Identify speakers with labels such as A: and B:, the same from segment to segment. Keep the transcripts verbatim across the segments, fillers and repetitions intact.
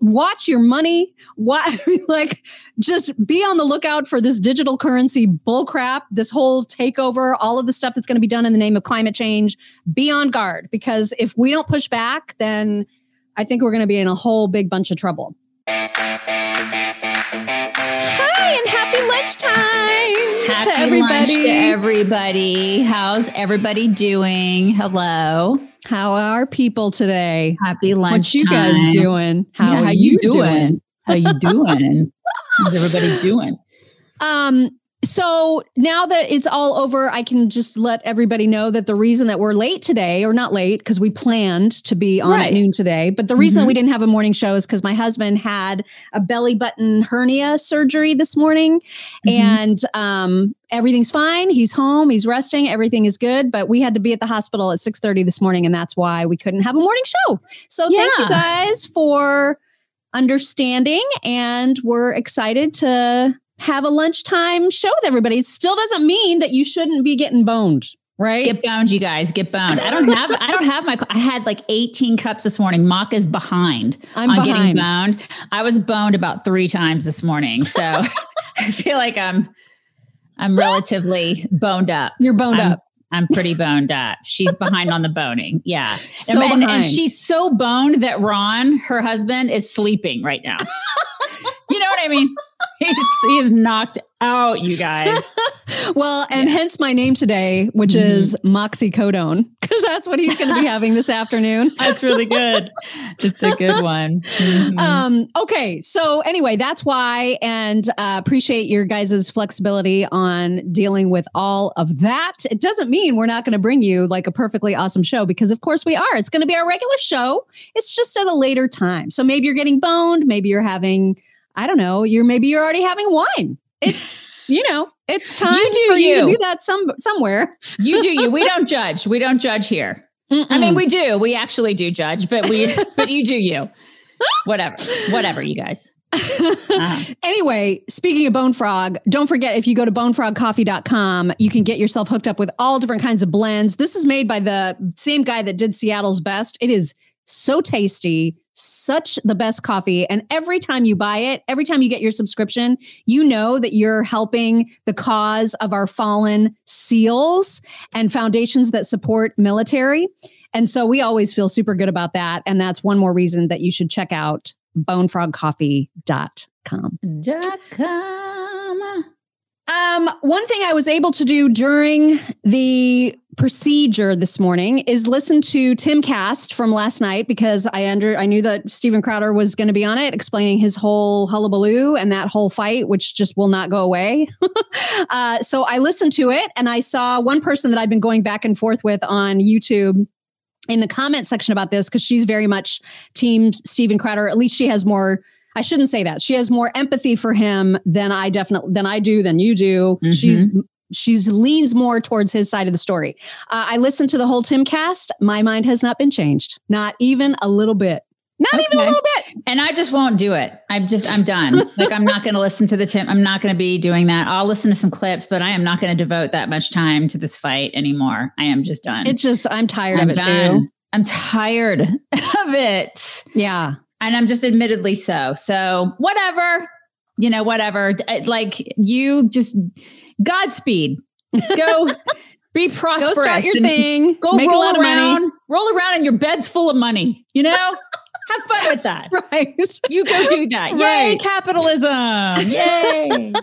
A: watch your money. What, like, just be on the lookout for this digital currency bullcrap, this whole takeover, all of the stuff that's going to be done in the name of climate change. Be on guard, because if we don't push back, then I think we're going to be in a whole big bunch of trouble. Hi, and happy lunchtime
B: happy
A: to everybody.
B: Lunch to everybody. How's everybody doing? Hello.
A: How are people today?
B: Happy lunchtime.
A: What you guys doing? How,
B: yeah,
A: are
B: how
A: you
B: you doing?
A: doing?
B: How you doing? How's everybody doing?
A: Um, so now that it's all over, I can just let everybody know that the reason that we're late today, or not late, because we planned to be on
B: Right.
A: at noon today, but the reason
B: Mhm.
A: that we didn't have a morning show is because my husband had a belly button hernia surgery this morning,
B: Mhm.
A: and um, everything's fine. He's home. He's resting. Everything is good. But we had to be at the hospital at six thirty this morning, and that's why we couldn't have a morning show. So thank you
B: Yeah.
A: guys for understanding, and we're excited to have a lunchtime show with everybody. It still doesn't mean that you shouldn't be getting boned, right?
B: Get boned, you guys. Get boned. I don't have. I don't have my. I had like eighteen cups this morning. Mock is behind
A: I'm
B: on
A: behind.
B: getting boned. I was boned about three times this morning, so I feel like I'm. I'm relatively boned up.
A: You're boned
B: I'm,
A: up.
B: I'm pretty boned up. She's behind on the boning. Yeah.
A: So
B: and, and, and
A: behind.
B: she's so boned that Ron, her husband, is sleeping right now. You know what I mean? He's, he's knocked out, you guys.
A: Well, and
B: Yeah.
A: hence my name today, which
B: Mhm.
A: is Moxicodone, because that's what he's going to be having this afternoon.
B: That's really good. It's a good one. Mhm.
A: Um, okay. So anyway, that's why, and uh, appreciate your guys' flexibility on dealing with all of that. It doesn't mean we're not going to bring you like a perfectly awesome show, because of course we are. It's going to be our regular show. It's just at a later time. So maybe you're getting boned. Maybe you're having, I don't know, you're maybe you're already having wine. It's, you know, it's time
B: You do
A: for you. to
B: you.
A: do that some somewhere.
B: You do you. We don't judge. We don't judge here. I mean, we do. We actually do judge, but we, but you do you. Whatever. Whatever, you guys. Uh-huh.
A: Anyway, speaking of Bone Frog, don't forget, if you go to bone frog coffee dot com, you can get yourself hooked up with all different kinds of blends. This is made by the same guy that did Seattle's Best. It is so tasty, such the best coffee. And every time you buy it, every time you get your subscription, you know that you're helping the cause of our fallen SEALs and foundations that support military. And so we always feel super good about that. And that's one more reason that you should check out bone frog coffee dot com.
B: Dot com.
A: Um, one thing I was able to do during the procedure this morning is listen to Timcast from last night, because I under I knew that Steven Crowder was going to be on it, explaining his whole hullabaloo and that whole fight, which just will not go away. uh, so I listened to it, and I saw one person that I've been going back and forth with on YouTube in the comment section about this, because she's very much team Steven Crowder. At least she has more. I shouldn't say that. She has more empathy for him than I definitely than I do, than you do.
B: Mm-hmm.
A: She's she's leans more towards his side of the story. Uh, I listened to the whole Timcast. My mind has not been changed, not even a little bit. Not
B: Okay.
A: even a little bit.
B: And I just won't do it. I'm just, I'm done. Like, I'm not going to listen to the Tim. I'm not going to be doing that. I'll listen to some clips, but I am not going to devote that much time to this fight anymore. I am just done.
A: It's just I'm tired
B: I'm
A: of it
B: done.
A: too.
B: I'm tired of it.
A: Yeah.
B: And I'm just admittedly so. So whatever, you know, whatever. Like, you just Godspeed. Go be prosperous.
A: Go start your
B: and
A: thing.
B: Go
A: make
B: roll
A: a lot of
B: around,
A: money.
B: roll around in your bed's full of money. You know, have fun with that.
A: Right.
B: You go do that. Yay,
A: Right.
B: capitalism. Yay.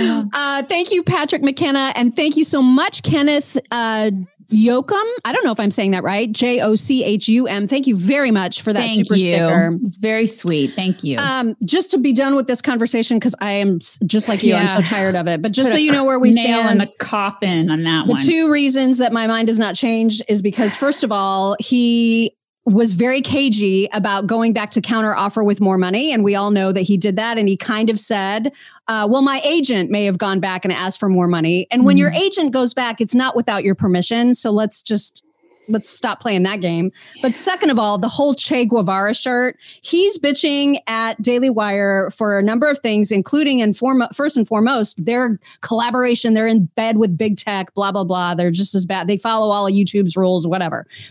A: Uh, thank you, Patrick McKenna. And thank you so much, Kenneth uh, Yoakum. I don't know if I'm saying that right. J O C H U M. Thank you very much for that
B: Thank
A: super
B: you.
A: sticker.
B: It's very sweet. Thank you.
A: Um, just to be done with this conversation, because I am s- just like you, I'm so
B: Yeah.
A: tired of it. But just
B: Put
A: so
B: a
A: you know where we
B: nail in
A: stand,
B: the coffin on that
A: the
B: one.
A: two reasons that my mind has not changed is because, first of all, he was very cagey about going back to counter offer with more money. And we all know that he did that. And he kind of said, uh, well, my agent may have gone back and asked for more money. And when
B: Mhm.
A: your agent goes back, it's not without your permission. So let's just, let's stop playing that game. But second of all, the whole Che Guevara shirt, he's bitching at Daily Wire for a number of things, including and form, first and foremost, their collaboration. They're in bed with big tech, blah, blah, blah. They're just as bad. They follow all of YouTube's rules, whatever.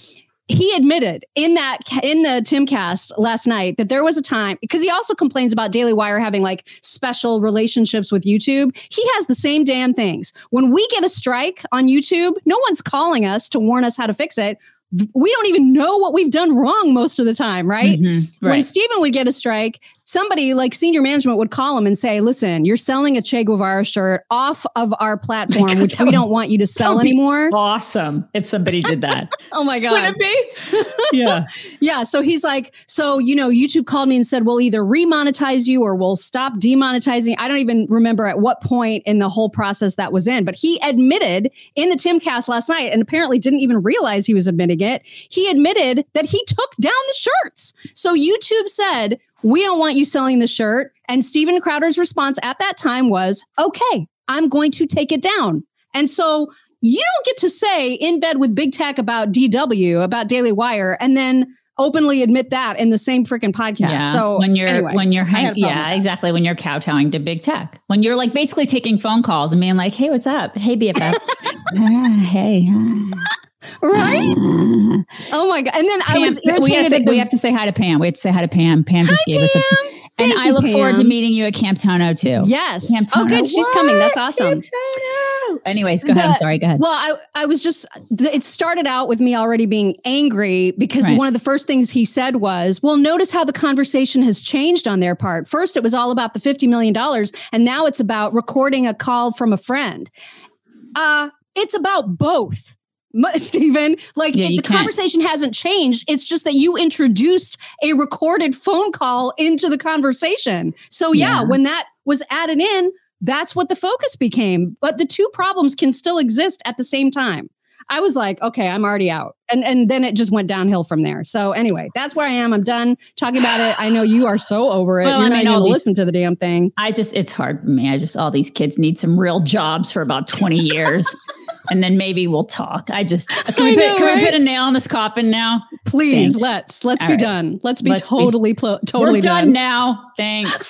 A: he admitted in that in the Timcast last night that there was a time, because he also complains about Daily Wire having like special relationships with YouTube. He has the same damn things. When we get a strike on YouTube, no one's calling us to warn us how to fix it. We don't even know what we've done wrong most of the time, right?
B: Mm-hmm, right.
A: When Stephen would get a strike, somebody like senior management would call him and say, listen, you're selling a Che Guevara shirt off of our platform, God, which we don't want you to sell anymore.
B: Awesome if somebody did that.
A: Oh my God.
B: Would it be? Yeah.
A: Yeah. So he's like, so, you know, YouTube called me and said, we'll either remonetize you or we'll stop demonetizing. I don't even remember at what point in the whole process that was in, but he admitted in the Timcast last night, and apparently didn't even realize he was admitting it. He admitted that he took down the shirts. So YouTube said, we don't want you selling the shirt. And Steven Crowder's response at that time was, okay, I'm going to take it down. And so you don't get to say in bed with big tech about D W, about Daily Wire, and then openly admit that in the same freaking podcast.
B: Yeah.
A: So
B: when you're,
A: anyway,
B: when you're, hang- yeah, exactly. When you're kowtowing to big tech, when you're like basically taking phone calls and being like, hey, what's up? Hey, B F F. ah, hey.
A: Right? Oh my God. And then
B: Pam,
A: I was irritated.
B: We have, to say,
A: the,
B: we have to say hi to Pam. We have to say hi to Pam. Pam just
A: hi,
B: gave
A: Pam.
B: us a... And
A: Thank
B: I
A: you,
B: look
A: Pam.
B: forward to meeting you at Camp Tono too.
A: Yes.
B: Camp Tono.
A: Oh, good. She's
B: what?
A: coming. That's awesome.
B: Camp Tono. Anyways, go
A: The,
B: ahead. I'm sorry. Go ahead.
A: Well, I, I was just, it started out with me already being angry because
B: Right.
A: one of the first things he said was, well, notice how the conversation has changed on their part. First, it was all about the fifty million dollars, and now it's about recording a call from a friend. Uh, it's about both. Stephen, like
B: yeah,
A: it, the
B: can't.
A: conversation hasn't changed. It's just that you introduced a recorded phone call into the conversation. So yeah,
B: Yeah.
A: when that was added in, that's what the focus became. But the two problems can still exist at the same time. I was like, okay, I'm already out. And and then it just went downhill from there. So anyway, that's where I am. I'm done talking about it. I know you are so over it.
B: Well,
A: You're
B: I
A: not
B: mean,
A: even
B: all
A: going to
B: these-
A: listen to the damn thing.
B: I just, it's hard for me. I just, all these kids need some real jobs for about twenty years. And then maybe we'll talk. I just, can, we,
A: I
B: put,
A: know,
B: can
A: right?
B: we put a nail in this coffin now?
A: Please,
B: Thanks.
A: let's. Let's
B: All
A: be
B: right.
A: done. Let's be
B: Let's
A: totally,
B: be,
A: pl- totally
B: We're done,
A: done.
B: now. Thanks.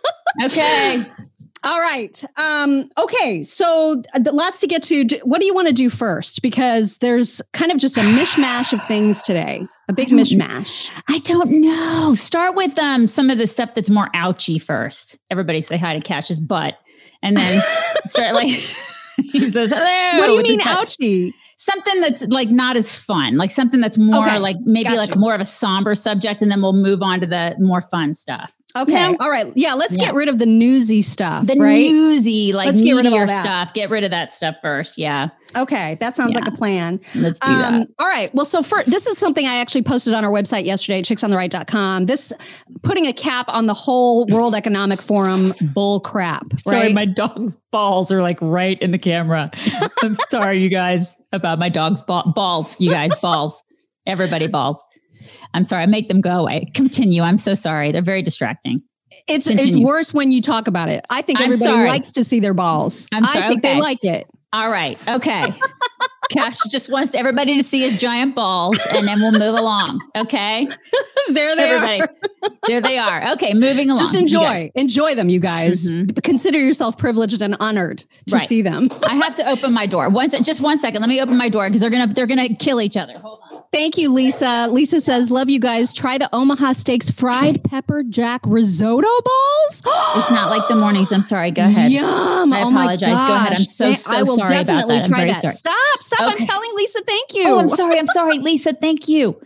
B: Okay.
A: All right. Um, okay. So uh, lots to get to. D- What do you want to do first? Because there's kind of just a mishmash of things today. A big mishmash.
B: I don't know. Start with um some of the stuff that's more ouchy first. Everybody say hi to Cash's butt. And then start like he says hello.
A: What do you
B: with
A: mean
B: his butt.
A: ouchie?
B: Something that's like not as fun, like something that's more
A: Okay,
B: like maybe
A: gotcha.
B: like more of a somber subject, and then we'll move on to the more fun stuff.
A: Okay.
B: Yeah.
A: All right. Yeah. Let's
B: Yeah.
A: get rid of the newsy stuff.
B: The
A: right?
B: newsy, like
A: Let's get rid of all
B: meteor
A: that.
B: stuff. Get rid of that stuff first. Yeah.
A: Okay. That sounds
B: Yeah.
A: like a plan.
B: Let's do
A: Um,
B: that.
A: all right. Well, so for this is something I actually posted on our website yesterday, chicks on the right dot com. This putting a cap on the whole World Economic Forum bull crap.
B: Sorry,
A: right?
B: my dog's balls are like right in the camera. I'm sorry, you guys, about my dog's ba- balls. You guys, balls. Everybody, balls. I'm sorry. I make them go away. Continue. I'm so sorry. They're very distracting.
A: It's
B: Continue.
A: it's worse when you talk about it. I think
B: I'm
A: everybody
B: sorry.
A: likes to see their balls.
B: I'm sorry,
A: I think
B: okay.
A: they like it.
B: All right. Okay. Cash just wants everybody to see his giant balls, and then we'll move along. Okay.
A: There they
B: Everybody.
A: are.
B: There they are. Okay. Moving along.
A: Just
B: You
A: enjoy. Enjoy them, you guys.
B: Mhm.
A: Consider yourself privileged and honored to
B: Right.
A: see them.
B: I have to open my door. One sec, just one second. Let me open my door because they're gonna they're gonna kill each other. Hold on.
A: Thank you, Lisa. Lisa says, love you guys. Try the Omaha Steaks fried pepper jack risotto balls.
B: It's not like the mornings. I'm sorry. Go ahead.
A: Yum.
B: I
A: oh my
B: apologize. Go ahead. I'm
A: gosh.
B: so, so
A: I will
B: sorry about
A: definitely
B: that. I'm
A: try
B: very
A: that.
B: sorry.
A: Stop. Stop.
B: Okay.
A: I'm telling Lisa, thank you.
B: Oh, I'm sorry. I'm sorry, Lisa. Thank you.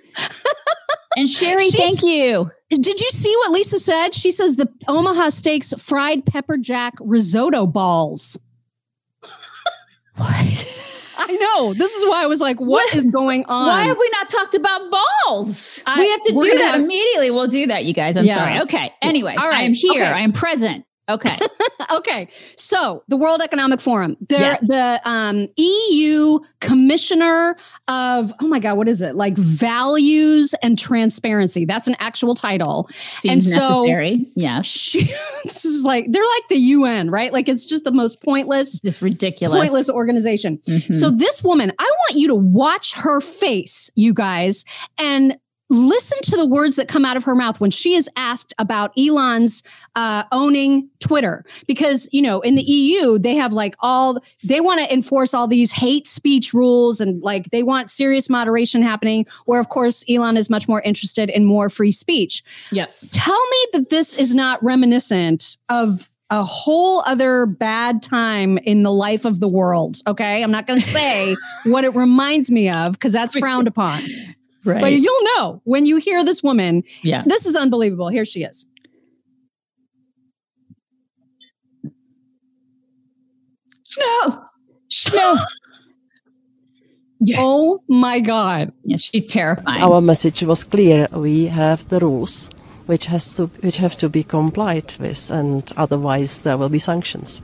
B: And Sherry,
A: She's-
B: thank you.
A: Did you see what Lisa said? She says the Omaha Steaks fried pepper jack risotto balls.
B: What?
A: I know. This is why I was like, what is going on?
B: Why have we not talked about balls?
A: I-
B: we have to
A: we're
B: do
A: gonna
B: that
A: have-
B: immediately. We'll do that, you guys. I'm
A: Yeah.
B: sorry. Okay. Anyways,
A: All right.
B: I am here.
A: Okay.
B: I am present. Okay.
A: Okay, so the World Economic Forum, the
B: Yes.
A: the um, E U Commissioner of oh my god, what is it like values and transparency? That's an actual title.
B: Seems
A: And so-
B: necessary. Yes.
A: She, this is like they're like the U N, right? Like it's just the most pointless,
B: Just ridiculous.
A: pointless organization.
B: Mhm.
A: So this woman, I want you to watch her face, you guys, and listen to the words that come out of her mouth when she is asked about Elon's uh, owning Twitter. Because, you know, in the E U, they have like all, they want to enforce all these hate speech rules and like they want serious moderation happening, where of course Elon is much more interested in more free speech.
B: Yep.
A: Tell me that this is not reminiscent of a whole other bad time in the life of the world. Okay. I'm not going to say what it reminds me of because that's frowned upon.
B: Right.
A: But you'll know when you hear this woman.
B: Yeah.
A: This is unbelievable. Here she is.
B: No. No.
A: Yes. Oh my God.
B: Yeah, she's terrifying.
C: Our message was clear. We have the rules which has to which have to be complied with, and otherwise there will be sanctions.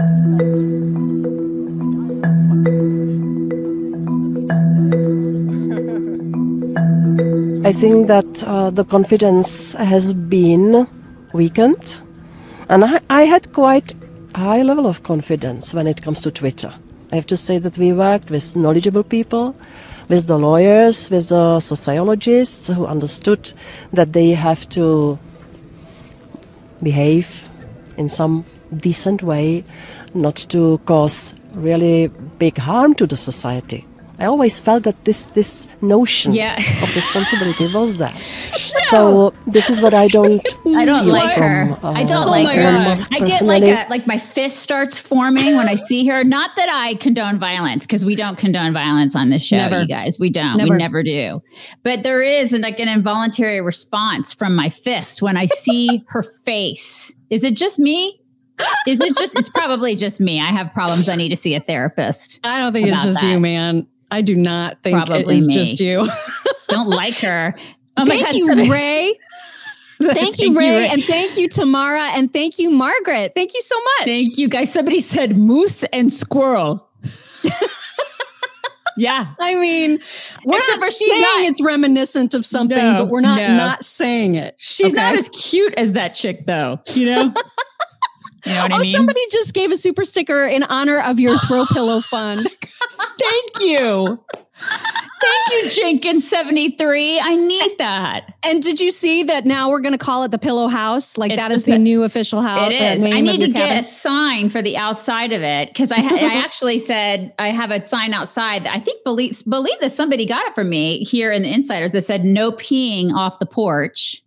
C: I think that uh, the confidence has been weakened, and I, I had quite a high level of confidence when it comes to Twitter. I have to say that we worked with knowledgeable people, with the lawyers, with the sociologists who understood that they have to behave in some decent way, not to cause really big harm to the society. I always felt that this this notion
B: yeah.
C: of responsibility was there. So this is what I don't.
B: I don't
C: feel
B: like
C: from,
B: her.
C: Uh,
B: I don't
A: oh
B: like
A: my
B: her.
A: gosh.
B: I get like a like my fist starts forming when I see her. Not that I condone violence, because we don't condone violence on this show,
A: Never.
B: you guys. We don't.
A: Never.
B: We never do. But there is an, like an involuntary response from my fist when I see her face. Is it just me? Is it just? It's probably just me. I have problems. I need to see a therapist.
A: I don't think it's just
B: that.
A: you, man. I do not think
B: Probably
A: it's
B: me.
A: just you.
B: Don't like her. Oh
A: thank
B: God,
A: you,
B: somebody-
A: Ray. Thank you, Ray. Ray. And thank you, Tamara. And thank you, Margaret. Thank you so much.
B: Thank you, guys. Somebody said moose and squirrel. Yeah.
A: I mean, we're
B: Except
A: not
B: for she's
A: saying
B: not-
A: it's reminiscent of something,
B: No,
A: but we're not
B: no.
A: not saying it.
B: She's
A: okay?
B: not as cute as that chick, though. You know? You know what
A: oh,
B: I mean?
A: somebody just gave a super sticker in honor of your throw pillow fund.
B: Thank you. Thank you, Jenkins seventy-three. I need that.
A: And did you see that now we're going to call it the Pillow House? Like
B: It's
A: that is
B: the-
A: the new official house.
B: It is.
A: the
B: I
A: name of
B: need
A: your
B: to get
A: cabin.
B: a sign for the outside of it because I, ha- I actually said I have a sign outside. I think believe believe that somebody got it from me here in the Insiders that said no peeing off the porch.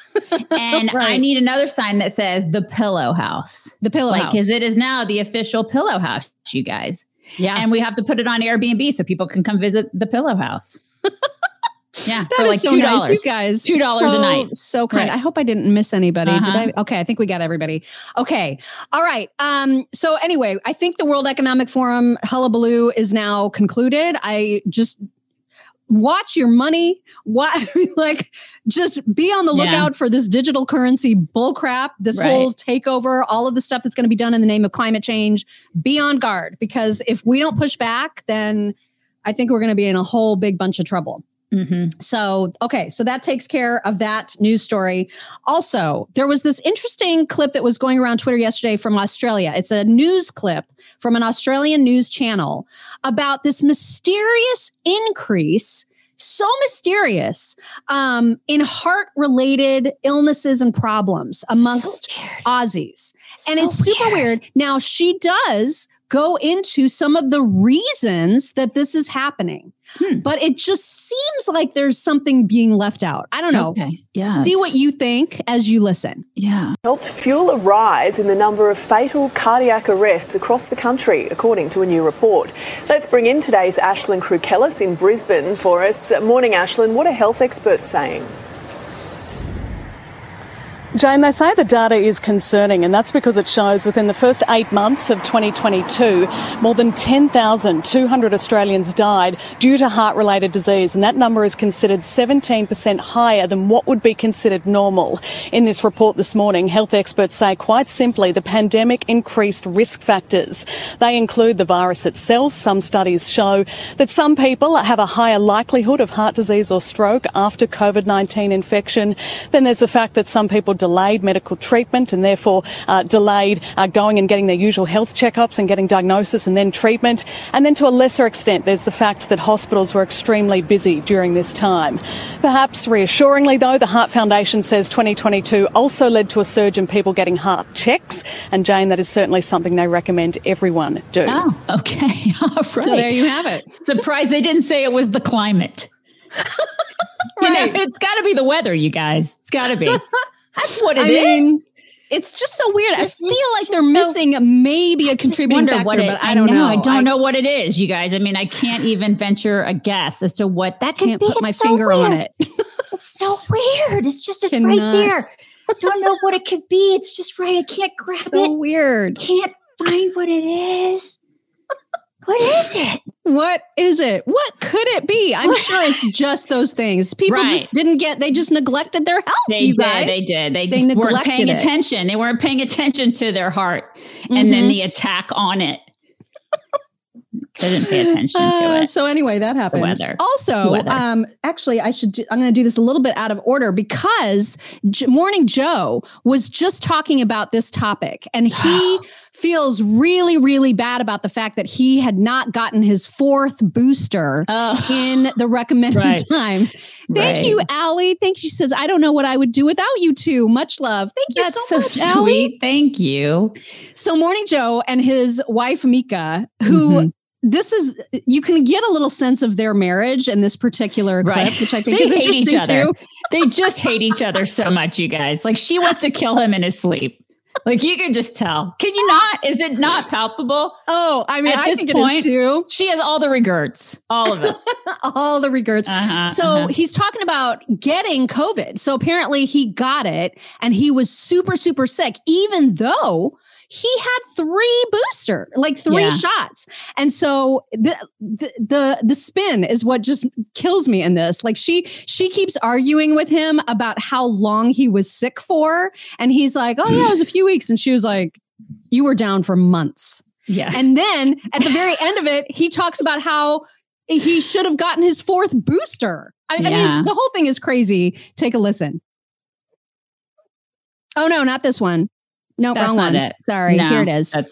B: And
A: Right.
B: I need another sign that says the Pillow House.
A: The Pillow
B: like,
A: House.
B: because it is now the official Pillow House, you guys.
A: Yeah.
B: And we have to put it on Airbnb so people can come visit the Pillow House. Yeah,
A: That
B: for
A: is
B: like
A: so
B: two
A: nice,
B: dollars.
A: you guys.
B: Two dollars
A: so,
B: a night.
A: So kind.
B: Right.
A: I hope I didn't miss anybody. Did
B: Uh-huh.
A: I? Okay, I think we got everybody. Okay, all right. Um. So anyway, I think the World Economic Forum hullabaloo is now concluded. I just watch your money. What like just be on the
B: Yeah.
A: lookout for this digital currency bullcrap. This
B: Right.
A: whole takeover, all of the stuff that's going to be done in the name of climate change. Be on guard because if we don't push back, then I think we're going to be in a whole big bunch of trouble.
B: Mm-hmm.
A: So, okay. So that takes care of that news story. Also, there was this interesting clip that was going around Twitter yesterday from Australia. It's a news clip from an Australian news channel about this mysterious increase, so mysterious, um, in heart-related illnesses and problems amongst
B: So weird.
A: Aussies. And
B: So
A: it's super
B: weird.
A: weird. Now, she does go into some of the reasons that this is happening.
B: Hmm.
A: But it just seems like there's something being left out. I don't know.
B: Okay. Yeah.
A: See what you think as you listen.
B: Yeah.
D: Helped fuel a rise in the number of fatal cardiac arrests across the country, according to a new report. Let's bring in today's Ashlyn Krukellis in Brisbane for us. Morning, Ashlyn. What are health experts saying?
E: Jane, they say the data is concerning, and that's because it shows within the first eight months of twenty twenty-two, more than ten thousand two hundred Australians died due to heart-related disease, and that number is considered seventeen percent higher than what would be considered normal. In this report this morning, health experts say quite simply the pandemic increased risk factors. They include the virus itself. Some studies show that some people have a higher likelihood of heart disease or stroke after COVID nineteen infection. Then there's the fact that some people delayed medical treatment and therefore uh, delayed uh, going and getting their usual health checkups and getting diagnosis and then treatment. And then to a lesser extent, there's the fact that hospitals were extremely busy during this time. Perhaps reassuringly, though, the Heart Foundation says twenty twenty-two also led to a surge in people getting heart checks. And Jane, that is certainly something they recommend everyone do.
B: Oh, okay. All right.
A: So there you have it.
B: Surprised they didn't say it was the climate.
A: Right.
B: You know, it's got to be the weather, you guys. It's got to be. That's what it
A: I
B: is.
A: mean, it's just so weird. I
B: just-
A: feel
B: it's
A: like they're
B: so-
A: missing maybe a contributing
B: Wonder
A: factor,
B: what it-
A: but I don't know.
B: I don't know what it is, you guys. I mean, I can't even venture a guess as to what that could
A: Can't
B: be.
A: put my
B: It's so
A: finger on
B: weird.
A: it.
B: It's so weird. It's just, it's
A: Cannot.
B: right there. Don't know what it could be. It's just right. I can't grab
A: So
B: it.
A: weird.
B: Can't find what it is. What is it?
A: What is it? What could it be? I'm sure it's just those things. People
B: Right.
A: just didn't get, they just neglected their health,
B: They
A: you
B: did.
A: guys.
B: They did. They,
A: They
B: just weren't
A: neglected
B: paying
A: it.
B: attention. They weren't paying attention to their heart, and then the attack on it. Couldn't pay attention to
A: Uh,
B: it.
A: So anyway, that happened.
B: weather. It's the
A: Also,
B: weather.
A: um, actually, I should. Do, I'm going to do this a little bit out of order because J- Morning Joe was just talking about this topic, and he feels really, really bad about the fact that he had not gotten his fourth booster
B: Oh.
A: in the recommended
B: Right.
A: time. Thank
B: Right.
A: you, Allie. Thank you. She says, "I don't know what I would do without you two. Much love. Thank you
B: That's
A: so,
B: so
A: much, Allie."
B: sweet. Thank you.
A: So Morning Joe and his wife Mika, who
B: Mhm.
A: this is, you can get a little sense of their marriage in this particular clip,
B: Right.
A: which I think
B: They
A: is
B: hate
A: interesting
B: each other.
A: too.
B: They just hate each other so much, you guys. Like she wants to kill him in his sleep. Like you can just tell. Can you not? Is it not palpable?
A: Oh, I mean,
B: At
A: I
B: this
A: think it
B: point,
A: is too.
B: She has all the regrets, all of it.
A: All the regrets.
B: Uh-huh,
A: so
B: uh-huh.
A: he's talking about getting COVID. So apparently he got it and he was super, super sick, even though he had three booster, like three
B: Yeah.
A: shots. And so the, the, the, the spin is what just kills me in this. Like she, she keeps arguing with him about how long he was sick for. And he's like, oh yeah, it was a few weeks. And she was like, you were down for months.
B: Yeah.
A: And then at the very end of it, he talks about how he should have gotten his fourth booster. I, I mean,
B: Yeah.
A: it's, the whole thing is crazy. Take a listen. Oh no, not this one. No,
B: That's
A: wrong
B: not
A: one.
B: it.
A: Sorry,
B: No,
A: here it is.
B: That's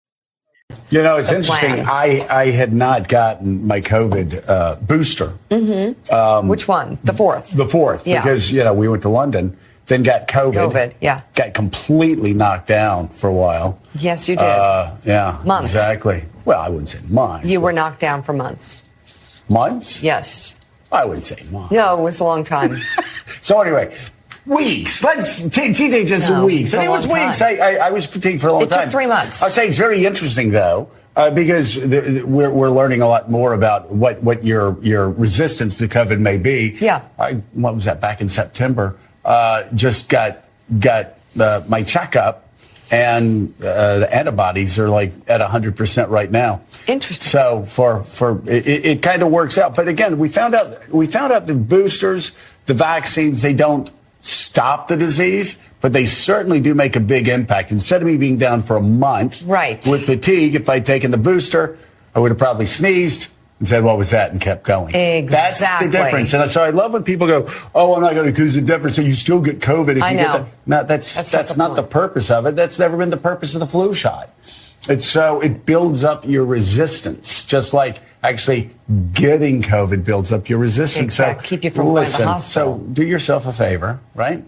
F: You know, it's
G: The
F: interesting.
G: plan.
F: I, I had not gotten my COVID uh, booster,
G: Which one? The fourth.
F: the fourth,
G: Yeah.
F: because, you know, we went to London, then got COVID.
G: COVID, yeah.
F: Got completely knocked down for a while.
G: Yes, you did.
F: Uh, yeah.
G: Months.
F: Exactly. Well, I wouldn't say months.
G: you were knocked down for months.
F: Months?
G: Yes.
F: I wouldn't say months.
G: No, it was a long time.
F: So anyway, weeks. Let's t- T J just
G: No,
F: weeks.
G: it's a
F: And it was
G: long
F: weeks.
G: time.
F: I, I, I was fatigued for a long
G: It took
F: time.
G: three months.
F: I would say it's very interesting though, uh, because the, the, we're we're learning a lot more about what what your your resistance to COVID may be.
G: Yeah.
F: I, what was that? Back in September, uh, just got got uh, my checkup. And uh, the antibodies are like at one hundred percent right now.
G: Interesting.
F: So for for it, it kind of works out. But again, we found out we found out the boosters, the vaccines, they don't stop the disease, but they certainly do make a big impact. Instead of me being down for a month
G: Right.
F: with fatigue, if I'd taken the booster, I would have probably sneezed and said, "What was that?" and kept going. That's the
G: Exactly.
F: difference. And so I love when people go, "Oh, I'm not going to accuse the difference." So you still get COVID if
G: I
F: you
G: know.
F: get that. No, that's
G: That's
F: that's,
G: not
F: not,
G: the
F: the purpose of it. That's never been the purpose of the flu shot. It's so it builds up your resistance, just like actually getting COVID builds up your resistance.
G: Exactly.
F: So
G: Keep you from going to the
F: listen.
G: hospital.
F: So do yourself a favor, right?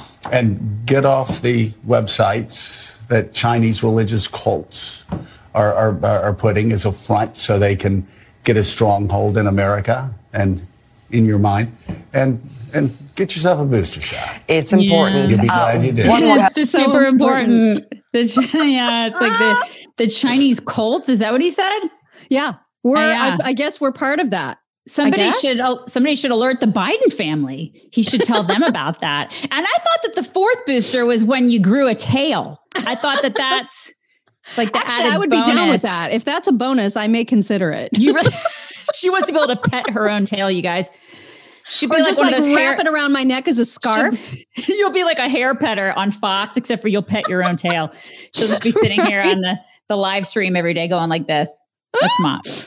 F: And get off the websites that Chinese religious cults are are, are putting as a front, so they can get a stronghold in America and in your mind, and and get yourself a booster shot.
G: It's important.
F: You'll be glad you did.
G: One more
B: it's just
A: so
B: super
A: important.
B: important. The, yeah, it's like the the Chinese cult. Is that what he said?
A: Yeah, we're.
B: Uh, yeah.
A: I, I guess we're part of that.
B: Somebody
A: guess.
B: should uh, somebody should alert the Biden family. He should tell them about that. And I thought that the fourth booster was when you grew a tail. I thought that that's like the
A: Actually,
B: added
A: I would be down with
B: bonus.
A: that. If that's a bonus, I may consider it.
B: You really, she wants to be able to pet her own tail, you guys. She'd be
A: Or
B: like
A: just
B: one
A: like
B: of those
A: wrap
B: hair,
A: it around my neck as a scarf.
B: You'll be like a hair petter on Fox, except for you'll pet your own tail. She'll just be sitting here on the, the live stream every day going like this. That's mom.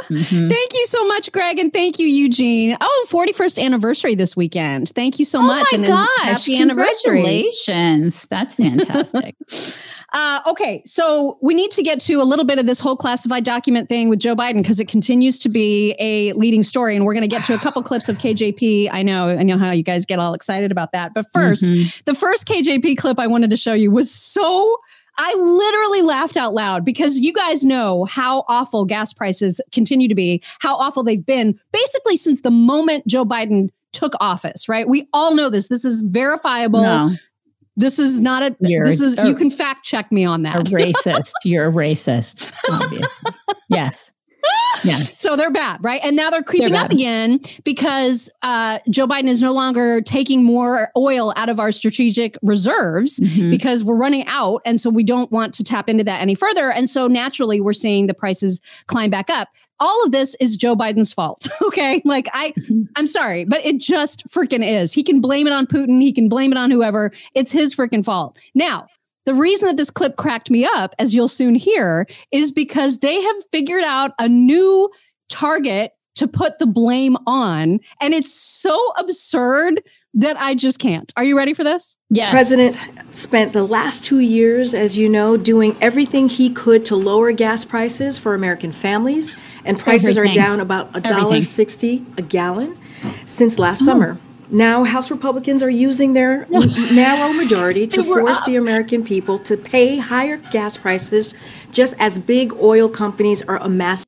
A: Mm-hmm. Thank you so much, Greg. And thank you, Eugene. Oh, forty-first anniversary this weekend. Thank you so
B: oh
A: much.
B: Oh my
A: and
B: gosh.
A: Happy anniversary.
B: Congratulations. That's fantastic.
A: uh, okay. So we need to get to a little bit of this whole classified document thing with Joe Biden because it continues to be a leading story. And we're going to get to a couple clips of K J P. I know, I know how you guys get all excited about that. But first, mm-hmm. the first K J P clip I wanted to show you was so... I literally laughed out loud because you guys know how awful gas prices continue to be, how awful they've been basically since the moment Joe Biden took office, right? We all know this. This is verifiable. No. This is not a, You're this is, a, you can fact check me on that.
B: A racist. You're a racist, obviously. Yes. Yes.
A: So they're bad, right? And now they're creeping they're up again because uh, Joe Biden is no longer taking more oil out of our strategic reserves mm-hmm. because we're running out. And so we don't want to tap into that any further. And so naturally, we're seeing the prices climb back up. All of this is Joe Biden's fault. Okay. Like I, I'm sorry, but it just freaking is. He can blame it on Putin. He can blame it on whoever. It's his freaking fault. Now, the reason that this clip cracked me up, as you'll soon hear, is because they have figured out a new target to put the blame on. And it's so absurd that I just can't. Are you ready for this?
H: Yes. The president spent the last two years, as you know, doing everything he could to lower gas prices for American families. And prices everything. are down about one dollar and sixty cents a gallon since last oh. summer. Now, House Republicans are using their narrow majority to force up. the American people to pay higher gas prices, just as big oil companies are amassing.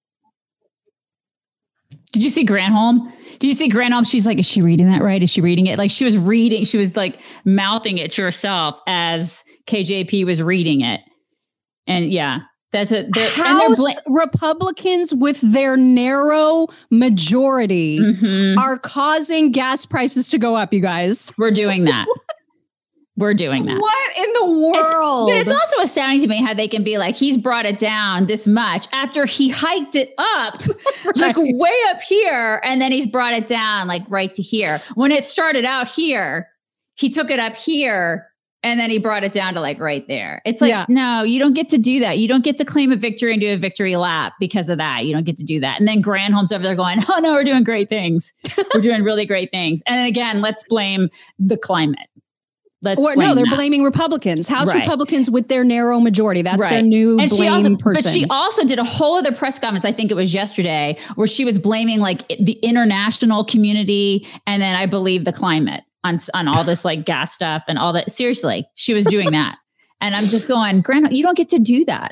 B: Did you see Granholm? Did you see Granholm? She's like, is she reading that right? Is she reading it? Like she was reading, she was like mouthing it to herself as K J P was reading it. And yeah. That's what they're,
A: House bl- Republicans with their narrow majority mm-hmm. are causing gas prices to go up, you guys.
B: We're doing that. We're doing that.
A: What in the world?
B: It's, but it's also astounding to me how they can be like, he's brought it down this much after he hiked it up, right. like way up here. And then he's brought it down like right to here. When it started out here, he took it up here. And then he brought it down to like right there. It's like, yeah. no, you don't get to do that. You don't get to claim a victory and do a victory lap because of that. You don't get to do that. And then Granholm's over there going, oh no, we're doing great things. We're doing really great things. And then again, let's blame the climate. Let's
A: or no, they're that. blaming Republicans, House right. Republicans with their narrow majority. That's right. their new and blame
B: she also,
A: person.
B: But she also did a whole other press conference, I think it was yesterday, where she was blaming like the international community and then I believe the climate. On, on all this like gas stuff and all that. Seriously, she was doing that. And I'm just going, Grandma, you don't get to do that.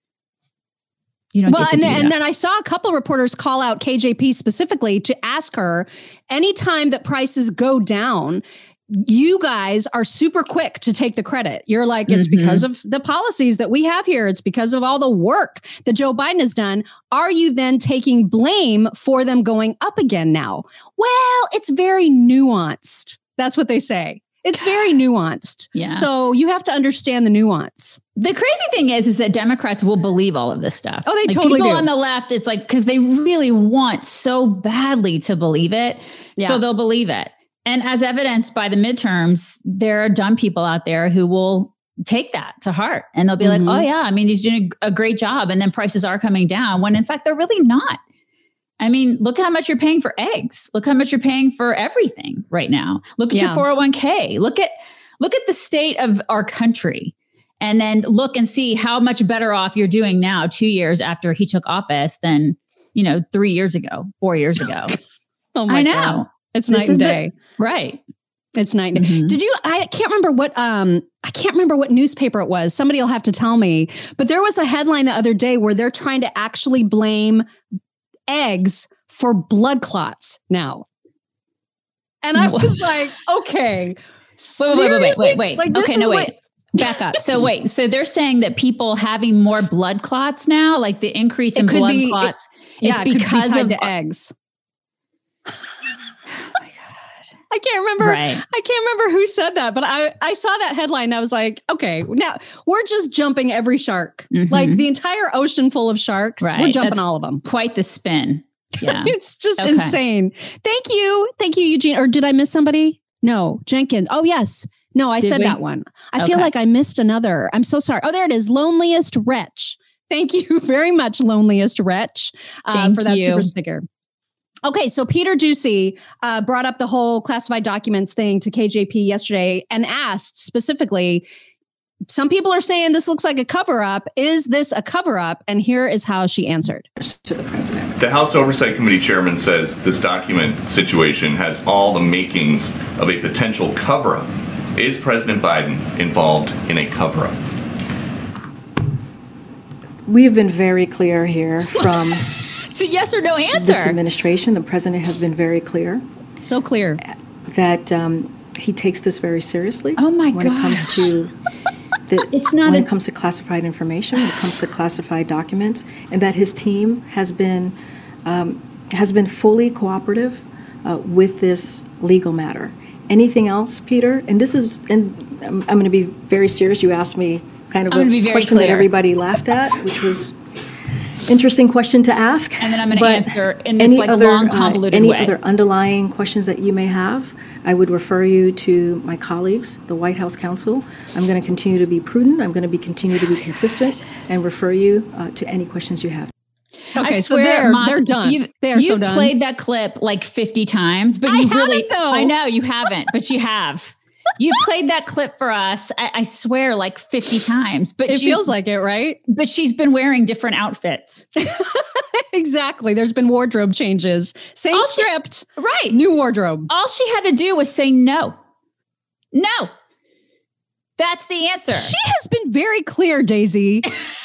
B: You don't
A: well,
B: get to
A: and,
B: do
A: then,
B: that.
A: and then I saw a couple of reporters call out K J P specifically to ask her, anytime that prices go down, you guys are super quick to take the credit. You're like, it's mm-hmm. because of the policies that we have here. It's because of all the work that Joe Biden has done. Are you then taking blame for them going up again now? Well, it's very nuanced. That's what they say. It's very nuanced. Yeah. So you have to understand the nuance.
B: The crazy thing is, is that Democrats will believe all of this stuff.
A: Oh, they
B: like
A: totally
B: people
A: do.
B: on the left, it's like, because they really want so badly to believe it. Yeah. So they'll believe it. And as evidenced by the midterms, there are dumb people out there who will take that to heart. And they'll be mm-hmm. like, oh yeah, I mean, he's doing a great job. And then prices are coming down when in fact, they're really not. I mean, look how much you're paying for eggs. Look how much you're paying for everything right now. Look at yeah. your four oh one k. Look at look at the state of our country. And then look and see how much better off you're doing now, two years after he took office than, you know, three years ago, four years ago.
A: Oh my
B: I know.
A: God. It's this night and day.
B: The, right.
A: It's night and day. Mm-hmm. Did you, I can't remember what, um, I can't remember what newspaper it was. Somebody will have to tell me, but there was a headline the other day where they're trying to actually blame eggs for blood clots now. And I was like, okay.
B: Wait, wait, wait, wait, wait, wait.
A: Like,
B: okay, no, wait.
A: What-
B: Back up. So wait, so they're saying that people having more blood clots now, like the increase in blood
A: be,
B: clots,
A: it,
B: it's
A: yeah,
B: because
A: it could be tied
B: of
A: to eggs.
B: Oh my God.
A: I can't remember. Right. I can't remember who said that, but I, I saw that headline and I was like, okay, now we're just jumping every shark, mm-hmm. like the entire ocean full of sharks. Right. We're jumping
B: That's
A: all of them.
B: Quite the spin. Yeah.
A: It's just
B: okay.
A: insane. Thank you. Thank you, Eugene. Or did I miss somebody? No, Jenkins. Oh, yes. No, I Did said we? that one. I okay. feel like I missed another. I'm so sorry. Oh, there it is. Loneliest Wretch. Thank you very much, Loneliest Wretch, uh, for that
B: you.
A: super sticker. Okay, so Peter Doocy uh, brought up the whole classified documents thing to K J P yesterday and asked specifically, some people are saying this looks like a cover-up. Is this a cover-up? And here is how she answered.
H: To the president.
I: The House Oversight Committee chairman says this document situation has all the makings of a potential cover-up. Is President Biden involved in a cover-up?
H: We have been very clear here from
B: It's a yes or no
H: this
B: answer.
H: administration. The president has been very clear
A: So clear.
H: that um, he takes this very seriously.
B: Oh my
H: when it
B: gosh.
H: comes to the,
B: It's not
H: when
B: a-
H: it comes to classified information, when it comes to classified documents, and that his team has been um, has been fully cooperative uh, with this legal matter. Anything else, Peter? And this is, and I'm, I'm going to be very serious. You asked me kind of
B: I'm
H: a
B: gonna be very
H: question that
B: clear.
H: everybody laughed at, which was interesting question to ask.
B: And then I'm going to
H: But
B: answer in this
H: any
B: like
H: other,
B: long,
H: uh,
B: convoluted
H: any
B: way.
H: other underlying questions that you may have, I would refer you to my colleagues, the White House counsel. I'm going to continue to be prudent. I'm going to be continue to be consistent and refer you uh, to any questions you have.
A: Okay,
B: I
A: so
B: swear,
A: they're,
B: Mom,
A: they're done.
B: You've,
A: they are so
B: you've
A: done.
B: played that clip like fifty times, but
A: I
B: you
A: haven't,
B: really,
A: though.
B: I know you haven't, but you have. You've played that clip for us, I, I swear, like fifty times. But
A: It
B: you-
A: feels like it, right?
B: But she's been wearing different outfits.
A: Exactly. There's been wardrobe changes. Same
B: All she-
A: script,
B: Right.
A: new wardrobe.
B: All she had to do was say no. No. That's the answer.
A: She has been very clear, Daisy.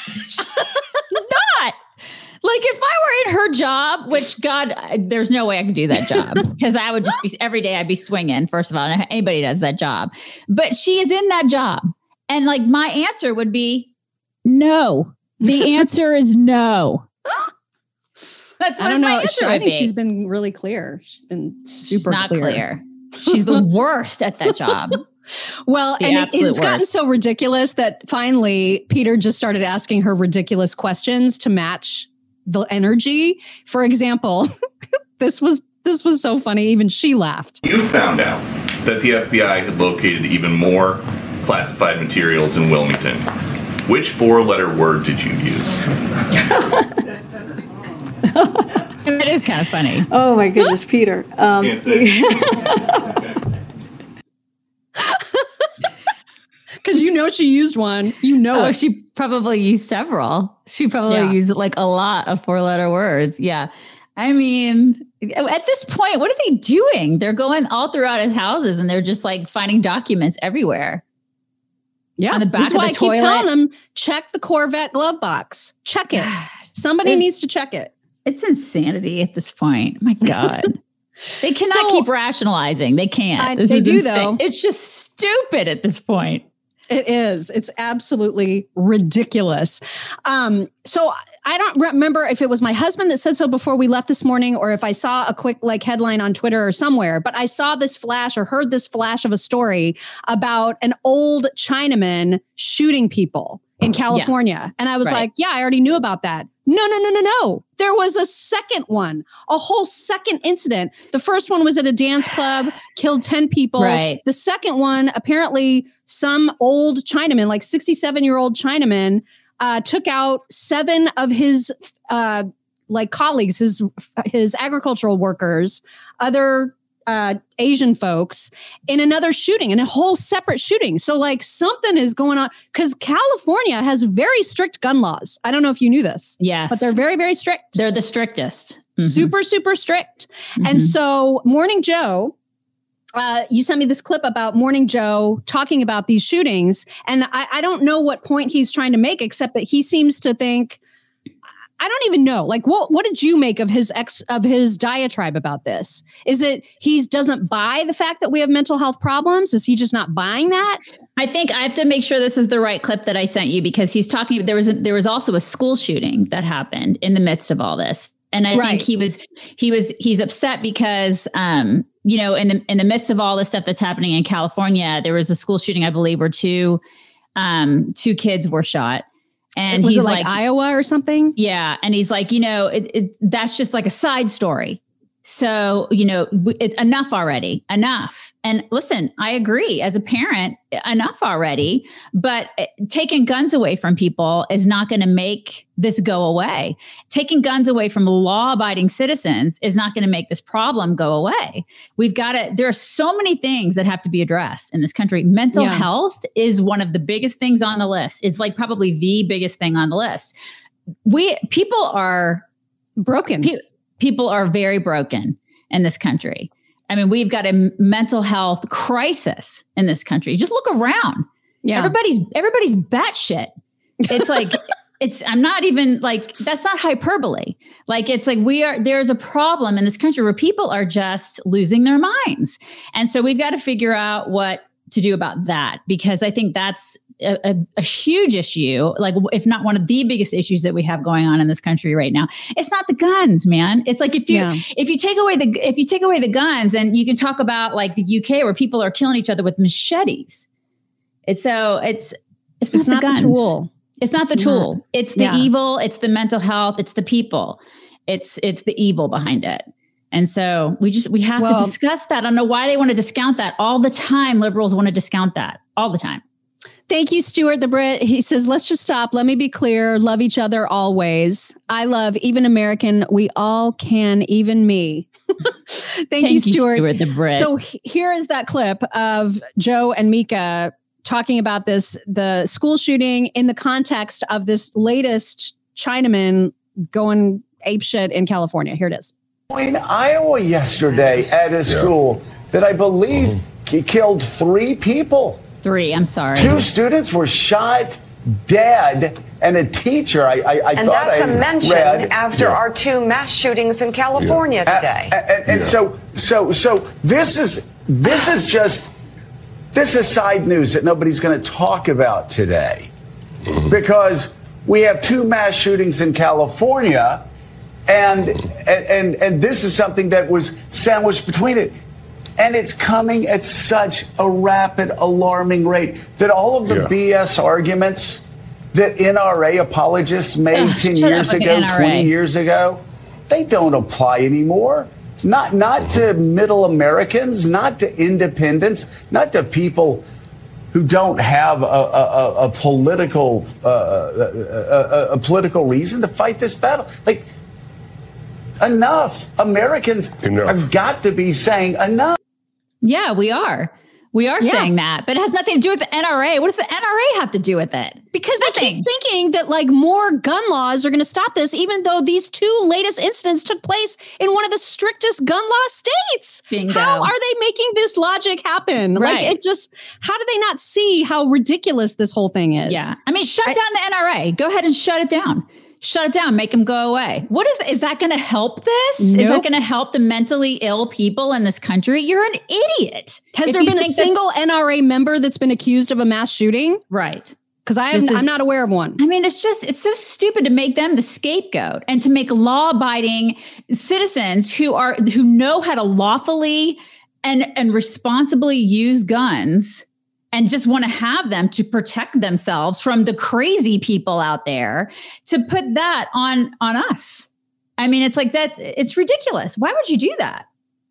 B: Not. Like if I were in her job, which God, I- there's no way I could do that job because I would just be every day I'd be swinging. First of all, and anybody does that job, but she is in that job, and like my answer would be no. The answer is no. That's what
A: I don't
B: my
A: know.
B: answer
A: She, I
B: would
A: think
B: be.
A: she's been really clear. She's been super
B: She's not
A: clear.
B: clear. She's the worst at that job.
A: Well,
B: The
A: and it,
B: absolute
A: it's gotten
B: worst.
A: so ridiculous that finally Peter just started asking her ridiculous questions to match the energy. For example, this was this was so funny. Even she laughed.
I: You found out that the F B I had located even more classified materials in Wilmington. Which four-letter word did you use?
B: It is kind of funny.
H: Oh my goodness, Peter. Um,
I: Can't say.
A: Because you know she used one. You know
B: Oh,
A: it.
B: she probably used several. She probably
A: Yeah.
B: used like a lot of four letter words. Yeah. I mean, at this point, what are they doing? They're going all throughout his houses and they're just like finding documents everywhere.
A: Yeah,
B: on the back
A: this is
B: of
A: why
B: the
A: I keep
B: toilet.
A: telling them, check the Corvette glove box. Check it. Somebody
B: There's-
A: needs to check it.
B: It's insanity at this point. My God. They cannot
A: Still-
B: keep rationalizing. They can't.
A: I-
B: This
A: they
B: is
A: do,
B: insane.
A: though.
B: It's just stupid at this point.
A: It is. It's absolutely ridiculous. Um, so I don't remember if it was my husband that said so before we left this morning, or if I saw a quick like headline on Twitter or somewhere, but I saw this flash or heard this flash of a story about an old Chinaman shooting people in California. And I was
B: Right.
A: like, yeah, I already knew about that. No, no, no, no, no. There was a second one, a whole second incident. The first one was at a dance club, killed ten people.
B: Right.
A: The second one, apparently some old Chinaman, like sixty-seven year old Chinaman, uh, took out seven of his uh, like colleagues, his, his agricultural workers, other uh, Asian folks in another shooting, in a whole separate shooting. So like something is going on because California has very strict gun laws. I don't know if you knew this.
B: Yes.
A: But they're very, very strict.
B: They're the strictest. Mhm.
A: Super, super strict.
B: Mhm.
A: And so Morning Joe, uh, you sent me this clip about Morning Joe talking about these shootings. And I, I don't know what point he's trying to make, except that he seems to think, I don't even know. Like, what what did you make of his ex of his diatribe about this? Is it he doesn't buy the fact that we have mental health problems? Is he just not buying that?
B: I think I have to make sure this is the right clip that I sent you because he's talking. There was a, there was also a school shooting that happened in the midst of all this, and I
A: Right.
B: think he was he was he's upset because um you know in the in the midst of all this stuff that's happening in California, there was a school shooting, I believe, where two um two kids were shot. And
A: was
B: he's
A: it like,
B: like,
A: Iowa or something?
B: yeah. And he's like, you know, it, it, that's just like a side story. So, you know, it's enough already, enough. And listen, I agree as a parent, enough already, but taking guns away from people is not going to make this go away. Taking guns away from law abiding citizens is not going to make this problem go away. We've got to, there are so many things that have to be addressed in this country. Mental yeah. health is one of the biggest things on the list. It's like probably the biggest thing on the list. We, people are
A: broken.
B: Pe- People are very broken in this country. I mean, we've got a mental health crisis in this country. Just look around. Yeah. Everybody's everybody's batshit. It's like, it's, I'm not even like, that's not hyperbole. Like, it's like we are, there's a problem in this country where people are just losing their minds. And so we've got to figure out what to do about that, because I think that's a, a, a huge issue, like if not one of the biggest issues that we have going on in this country right now. It's not the guns, man. It's like if you yeah. if you take away the if you take away the guns, and you can talk about like the U K where people are killing each other with machetes. It's so it's it's not,
A: it's
B: the,
A: not
B: guns.
A: the tool.
B: It's not the
A: it's
B: tool.
A: Not.
B: It's the
A: yeah.
B: evil. It's the mental health. It's the people. It's it's the evil behind it. And so we just, we have well, to discuss that. I don't know why they want to discount that all the time. Liberals want to discount that all the time.
A: Thank you, Stuart the Brit. He says, let's just stop. Let me be clear. Love each other always. I love even American. We all can, even me. Thank, Thank you, Stuart.
B: Stuart the Brit.
A: So h- here is that clip of Joe and Mika talking about this, the school shooting in the context of this latest Chinaman going apeshit in California. Here it is.
F: In Iowa yesterday at a yeah. school that I believe mm-hmm. killed three people.
B: Three, I'm sorry.
F: Two students were shot dead, and a teacher, I, I, I
G: and
F: thought I
G: And that's a mention
F: read,
G: after yeah. our two mass shootings in California
F: yeah.
G: today.
F: And, and, and yeah. so, so, so this is this is just this is side news that nobody's going to talk about today, mm-hmm. because we have two mass shootings in California. And, and and and this is something that was sandwiched between it. And it's coming at such a rapid, alarming rate that all of the yeah. B S arguments that N R A apologists made Ugh, ten years ago, twenty years ago, they don't apply anymore. Not not to middle Americans, not to independents, not to people who don't have a, a, a political uh, a, a, a political reason to fight this battle. Like, enough. Americans enough. have got to be saying enough.
B: Yeah, we are. We are yeah. saying that, but it has nothing to do with the N R A. What does the N R A have to do with it?
A: Because nothing. I keep thinking that like more gun laws are going to stop this, even though these two latest incidents took place in one of the strictest gun law states.
B: Bingo.
A: How are they making this logic happen?
B: Right.
A: Like it just, how do they not see how ridiculous this whole thing is?
B: Yeah. I mean, shut I, down the N R A. Go ahead and shut it down. Shut it down, make them go away. What is, is that going to help this? Nope. Is that going to help the mentally ill people in this country? You're an idiot.
A: Has
B: if
A: there been a single N R A member that's been accused of a mass shooting?
B: Right.
A: Because I am, I'm not aware of one.
B: I mean, it's just, it's so stupid to make them the scapegoat and to make law-abiding citizens who are, who know how to lawfully and, and responsibly use guns and just want to have them to protect themselves from the crazy people out there, to put that on, on us. I mean, it's like that. It's ridiculous. Why would you do that?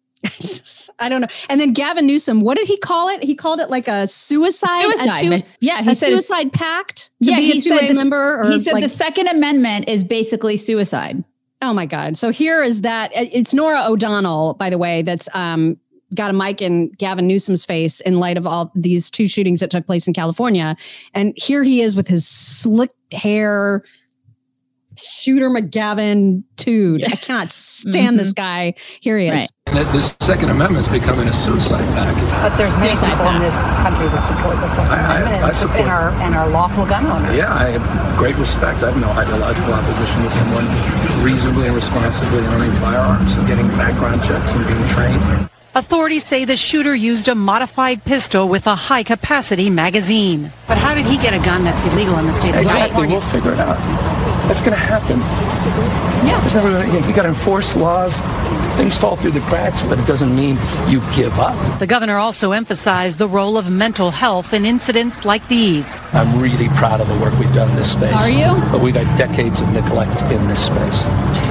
A: I don't know. And then Gavin Newsom, what did he call it? He called it like a suicide.
B: Suicide.
A: A two,
B: yeah. He
A: a
B: said
A: suicide pact to
B: yeah,
A: be
B: he
A: a two-way member. Or
B: he said
A: like,
B: the Second Amendment is basically suicide.
A: Oh my God. So here is that. It's Nora O'Donnell, by the way, that's, um, got a mic in Gavin Newsom's face in light of all these two shootings that took place in California. And here he is with his slick hair, Shooter McGavin dude. Yeah. I cannot stand mm-hmm. this guy. Here he is.
J: Right. The Second Amendment is becoming a suicide pact.
K: But there's many people in this country that support the Second I, Amendment I, I support, and, our, and our lawful gun owners.
J: Yeah, I have great respect. I have no ideological opposition to someone reasonably and responsibly owning firearms and getting background checks and being trained.
K: Authorities say the shooter used a modified pistol with a high-capacity magazine. But how did he get a gun that's illegal in the state of
J: exactly.
K: California?
J: We'll figure it out. That's going to happen. Yeah. There's never, again, you got to enforce laws. Things fall through the cracks, but it doesn't mean you give up.
K: The governor also emphasized the role of mental health in incidents like these.
J: I'm really proud of the work we've done in this space.
B: Are you?
J: But we've had decades of neglect in this space.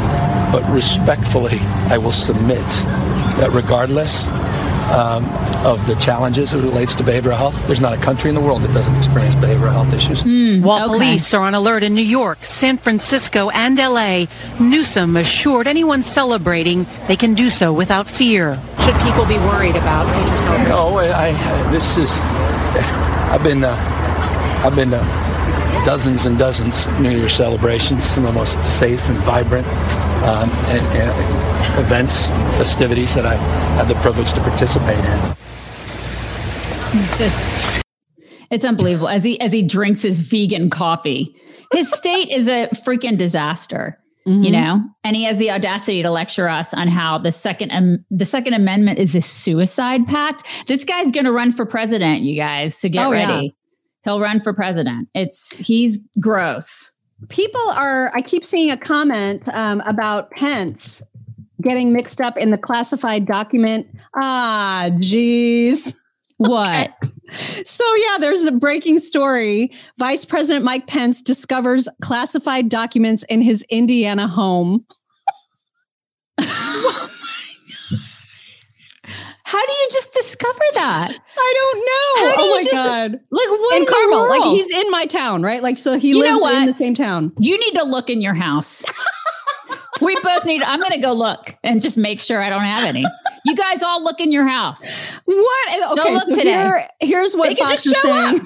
J: but respectfully, I will submit that regardless um, of the challenges as it relates to behavioral health, there's not a country in the world that doesn't experience behavioral health issues.
K: Mm, While
B: okay.
K: police are on alert in New York, San Francisco, and L A, Newsom assured anyone celebrating they can do so without fear. Should people be worried about future celebrations?
J: No, I, I, this is, I've been, uh, I've been uh, dozens and dozens of New Year's celebrations, some of the most safe and vibrant um, and, and events, festivities that I had the privilege to participate in.
B: It's just, it's unbelievable. As he as he drinks his vegan coffee, his state is a freaking disaster. Mm-hmm. You know, and he has the audacity to lecture us on how the second um, the Second Amendment is a suicide pact. This guy's going to run for president, you guys. So get
A: oh,
B: ready.
A: Yeah.
B: He'll run for president. It's he's gross.
A: People are. I keep seeing a comment um, about Pence getting mixed up in the classified document. Ah, geez.
B: What?
A: Okay. So, yeah, there's a breaking story. Vice President Mike Pence discovers classified documents in his Indiana home.
B: How do you just discover that?
A: I don't know.
B: How do
A: oh
B: you
A: my
B: just,
A: God.
B: Like, what
A: in
B: in
A: Carmel.
B: the world?
A: Like, he's in my town, right? Like, so he
B: you
A: lives
B: know
A: in the same town.
B: You need to look in your house. We both need, I'm going to go look and just make sure I don't have any. You guys all look in your house.
A: What? Okay,
B: go look
A: so
B: today.
A: Here, here's what Fox is saying.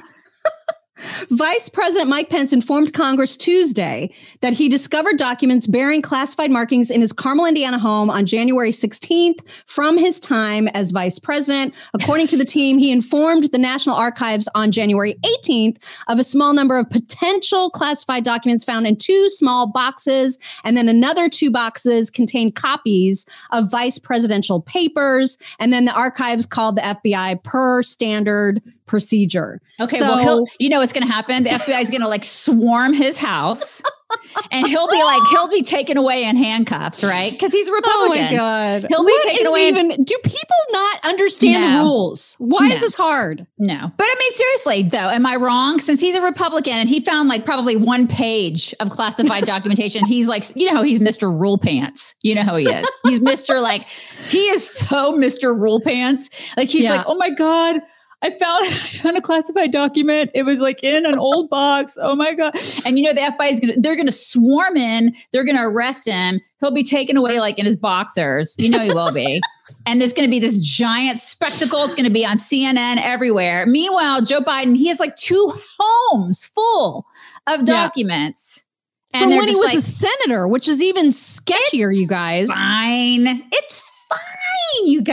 A: Vice President Mike Pence informed Congress Tuesday that he discovered documents bearing classified markings in his Carmel, Indiana home on January sixteenth from his time as vice president. According to the team, he informed the National Archives on January eighteenth of a small number of potential classified documents found in two small boxes, and then another two boxes contained copies of vice presidential papers. And then the archives called the F B I per standard procedure.
B: Okay,
A: so,
B: well, he'll, you know what's going to happen? The F B I is going to like swarm his house, and he'll be like, he'll be taken away in handcuffs, right? Because he's a Republican.
A: Oh my God.
B: He'll be
A: what
B: taken
A: is
B: away.
A: Even, in, do people not understand
B: no.
A: rules? Why
B: no.
A: is this hard?
B: No. But I mean, seriously, though, am I wrong? Since he's a Republican and he found like probably one page of classified documentation, he's like, you know, he's Mister Rule Pants. You know how he is. He's Mister like, he is so Mister Rule Pants. Like, he's yeah. like, oh my God. I found I found a classified document. It was like in an old box. Oh my God. And you know, the F B I is going to, they're going to swarm in. They're going to arrest him. He'll be taken away like in his boxers. You know, he will be. And there's going to be this giant spectacle. It's going to be on C N N everywhere. Meanwhile, Joe Biden, he has like two homes full of documents.
A: Yeah. From when he was like, a senator, which is even sketchier, you guys.
B: Fine. It's fine. You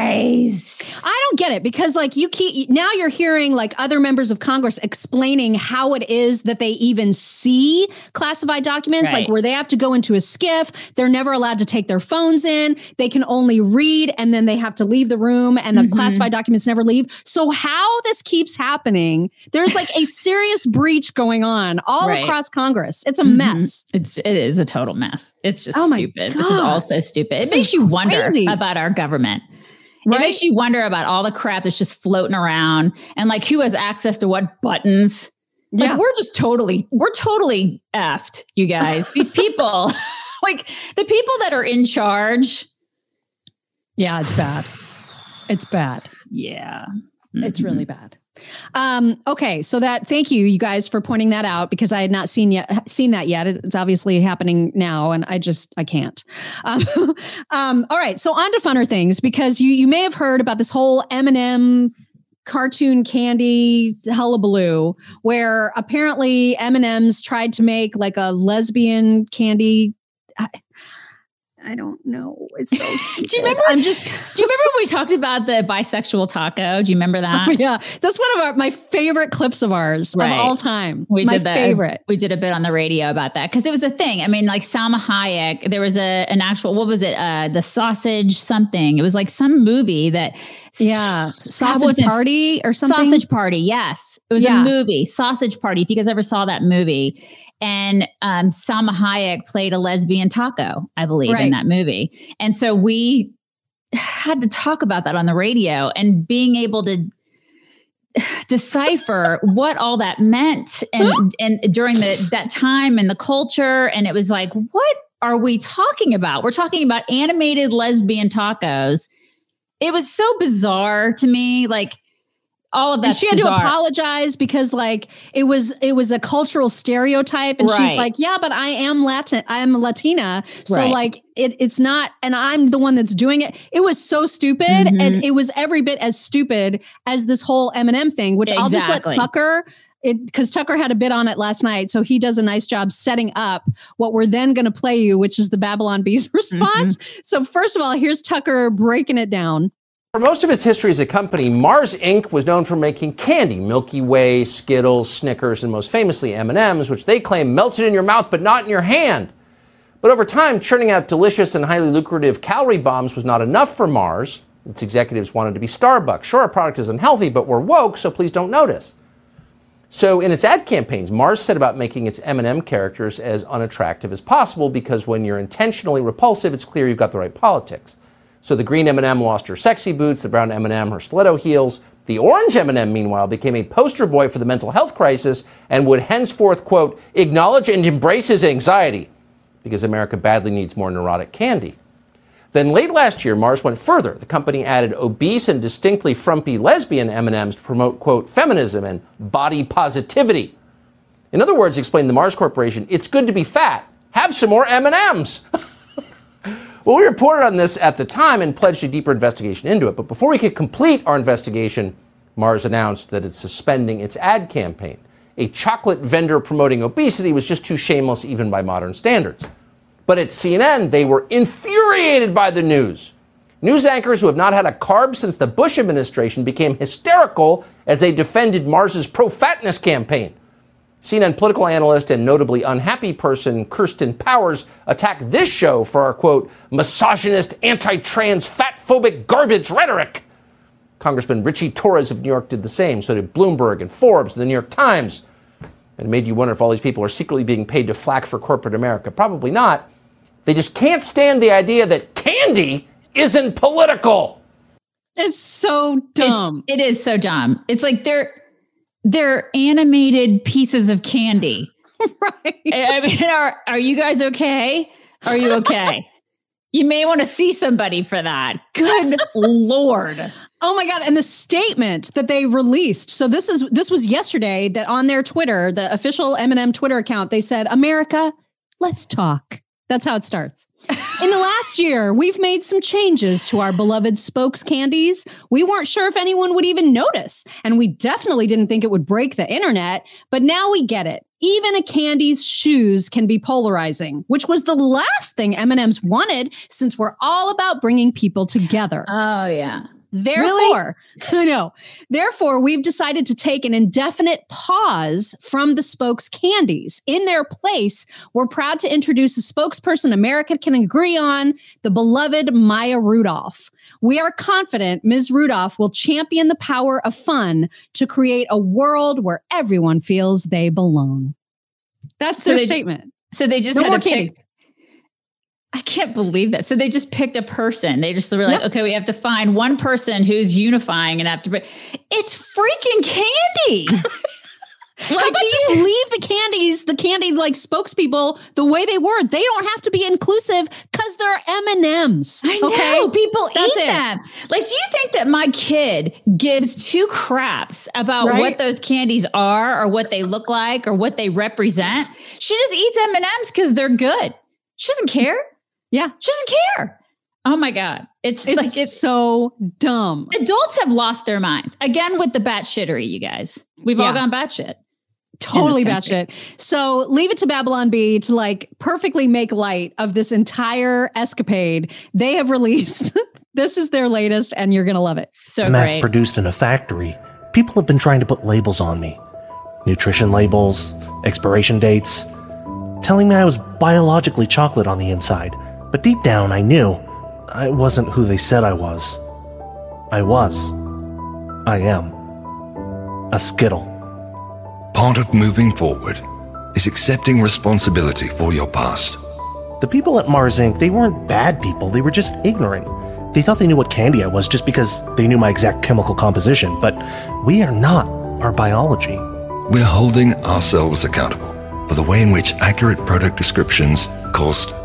B: guys,
A: I don't get it because like you keep now you're hearing like other members of Congress explaining how it is that they even see classified documents,
B: right.
A: like where they have to go into a SCIF. They're never allowed to take their phones in. They can only read and then they have to leave the room and the mm-hmm. classified documents never leave. So how this keeps happening, there's like a serious breach going on all right. across Congress. It's a mm-hmm. mess.
B: It's, it is a total mess. It's just
A: oh
B: stupid. This is all so stupid. It
A: this
B: makes you wonder
A: crazy.
B: about our government. Right? It makes you wonder about all the crap that's just floating around and like who has access to what buttons. Like yeah. we're just totally, we're totally effed, you guys. These people, like the people that are in charge.
A: Yeah, it's bad. It's bad.
B: Yeah.
A: Mm-hmm. It's really bad. Um, okay, so that thank you, you guys, for pointing that out because I had not seen yet seen that yet. It's obviously happening now, and I just I can't. Um, um, all right, so on to funner things because you you may have heard about this whole M and M cartoon candy hullabaloo, where apparently M and M's tried to make like a lesbian candy. I, I don't know. It's so stupid.
B: Do you remember? I'm just. Do you remember when we talked about the bisexual taco? Do you remember that?
A: Oh, yeah, that's one of our, my favorite clips of ours right. of all time.
B: We
A: my
B: did that,
A: favorite.
B: We did a bit on the radio about that because it was a thing. I mean, like Salma Hayek. There was a an actual. What was it? Uh, the sausage something. It was like some movie that.
A: Yeah, Sausage Party or something.
B: Sausage Party. Yes, it was yeah. a movie. Sausage Party. If you guys ever saw that movie. And um, Salma Hayek played a lesbian taco, I believe, right. in that movie. And so we had to talk about that on the radio and being able to decipher what all that meant and and during the that time and the culture. And it was like, what are we talking about? We're talking about animated lesbian tacos. It was so bizarre to me. Like, all of that.
A: And she had
B: bizarre.
A: to apologize because like it was it was a cultural stereotype. And right. she's like, yeah, but I am Latin. I am Latina. So right. like it, it's not, and I'm the one that's doing it. It was so stupid. Mm-hmm. And it was every bit as stupid as this whole Eminem thing, which exactly. I'll just let Tucker, it because Tucker had a bit on it last night. So he does a nice job setting up what we're then going to play you, which is the Babylon Bee's response. Mm-hmm. So first of all, here's Tucker breaking it down.
L: For most of its history as a company, Mars Incorporated was known for making candy, Milky Way, Skittles, Snickers, and most famously M and M's, which they claim melted in your mouth but not in your hand. But over time, churning out delicious and highly lucrative calorie bombs was not enough for Mars. Its executives wanted to be Starbucks. Sure, our product is unhealthy, but we're woke, so please don't notice. So in its ad campaigns, Mars set about making its M and M characters as unattractive as possible because when you're intentionally repulsive, it's clear you've got the right politics. So the green M and M lost her sexy boots, the brown M and M her stiletto heels. The orange M and M, meanwhile, became a poster boy for the mental health crisis and would henceforth, quote, acknowledge and embrace his anxiety because America badly needs more neurotic candy. Then late last year, Mars went further. The company added obese and distinctly frumpy lesbian M and M's to promote, quote, feminism and body positivity. In other words, explained the Mars Corporation, it's good to be fat. Have some more M and M's. Well, we reported on this at the time and pledged a deeper investigation into it. But before we could complete our investigation, Mars announced that it's suspending its ad campaign. A chocolate vendor promoting obesity was just too shameless even by modern standards. But at C N N, they were infuriated by the news. News anchors who have not had a carb since the Bush administration became hysterical as they defended Mars's pro-fatness campaign. C N N political analyst and notably unhappy person Kirsten Powers attacked this show for our, quote, misogynist, anti-trans, fat-phobic garbage rhetoric. Congressman Richie Torres of New York did the same. So did Bloomberg and Forbes and the New York Times. And it made you wonder if all these people are secretly being paid to flack for corporate America. Probably not. They just can't stand the idea that candy isn't political.
A: It's so dumb.
B: It's, it is so dumb. It's like they're... They're animated pieces of candy.
A: Right.
B: I mean, are, are you guys okay? Are you okay? You may want to see somebody for that. Good Lord.
A: Oh my God. And the statement that they released. So this is this was yesterday that on their Twitter, the official M and M Twitter account, they said, America, let's talk. That's how it starts. In the last year, we've made some changes to our beloved Spokes candies. We weren't sure if anyone would even notice, and we definitely didn't think it would break the internet, but now we get it. Even a candy's shoes can be polarizing, which was the last thing M and M's wanted since we're all about bringing people together.
B: Oh, yeah.
A: Therefore, really? No. Therefore, we've decided to take an indefinite pause from the Spokes candies. In their place, we're proud to introduce a spokesperson America can agree on, the beloved Maya Rudolph. We are confident Miz Rudolph will champion the power of fun to create a world where everyone feels they belong. That's so their
B: they,
A: statement.
B: So they just
A: no
B: had to
A: kidding.
B: pick. I can't believe that. So they just picked a person. They just were like, yep. okay, we have to find one person who's unifying and have to. It's freaking candy.
A: Like, how about just you- leave the candies, the candy like spokespeople the way they were? They don't have to be inclusive because they're M and M's.
B: I know.
A: Okay?
B: People
A: That's
B: eat
A: it.
B: them. Like, do you think that my kid gives two craps about
A: Right?
B: what those candies are or what they look like or what they represent? She just eats M and M's because they're good. She doesn't care.
A: Yeah.
B: She doesn't care. Oh my God. It's,
A: It's
B: like, it's
A: so dumb.
B: Adults have lost their minds. Again, with the batshittery, you guys. We've
A: Yeah.
B: all gone batshit.
A: Totally batshit. So leave it to Babylon Bee to like perfectly make light of this entire escapade. They have released. This is their latest, and you're going to love it. So
M: Mass
A: great.
M: produced in a factory. People have been trying to put labels on me. Nutrition labels, expiration dates, telling me I was biologically chocolate on the inside. But deep down, I knew I wasn't who they said I was. I was. I am. A Skittle.
N: Part of moving forward is accepting responsibility for your past.
M: The people at Mars Incorporated, they weren't bad people, they were just ignorant. They thought they knew what candy I was just because they knew my exact chemical composition, but we are not our biology.
N: We're holding ourselves accountable for the way in which accurate product descriptions caused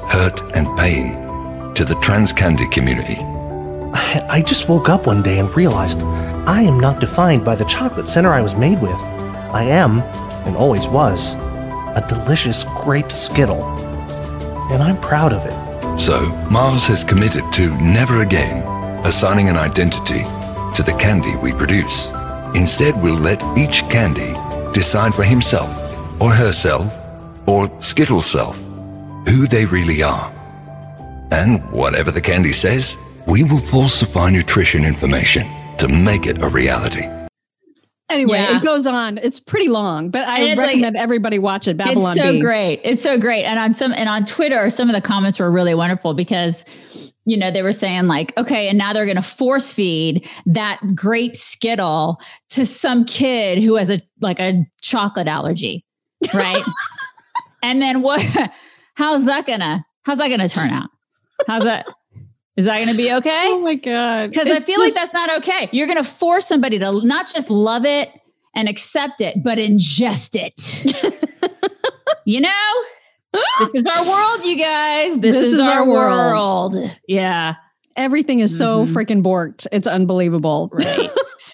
N: hurt, and pain to the trans candy community.
M: I, I just woke up one day and realized I am not defined by the chocolate center I was made with. I am, and always was, a delicious grape Skittle. And I'm proud of it.
N: So, Mars has committed to never again assigning an identity to the candy we produce. Instead, we'll let each candy decide for himself, or herself, or Skittle's self, who they really are. And whatever the candy says, we will falsify nutrition information to make it a reality.
A: Anyway,
B: Yeah.
A: it goes on. It's pretty long, but I
B: And it's
A: recommend
B: like-
A: everybody watch it. Babylon
B: It's so
A: Bee.
B: great. It's so great. And on some and on Twitter, some of the comments were really wonderful because, you know, they were saying like, okay, and now they're going to force feed that grape Skittle to some kid who has a like a chocolate allergy, right? And then what? How's that gonna? How's that gonna turn out? How's that? Is that going to be okay?
A: Oh my God.
B: Because I
A: It's
B: feel like
A: just-
B: that's not okay. You're going to force somebody to not just love it and accept it, but ingest it. You know, this is our world, you guys. This,
A: This
B: is,
A: is
B: our,
A: our world.
B: world. Yeah.
A: Everything is so
B: Mhm.
A: freaking borked. It's unbelievable.
B: Right.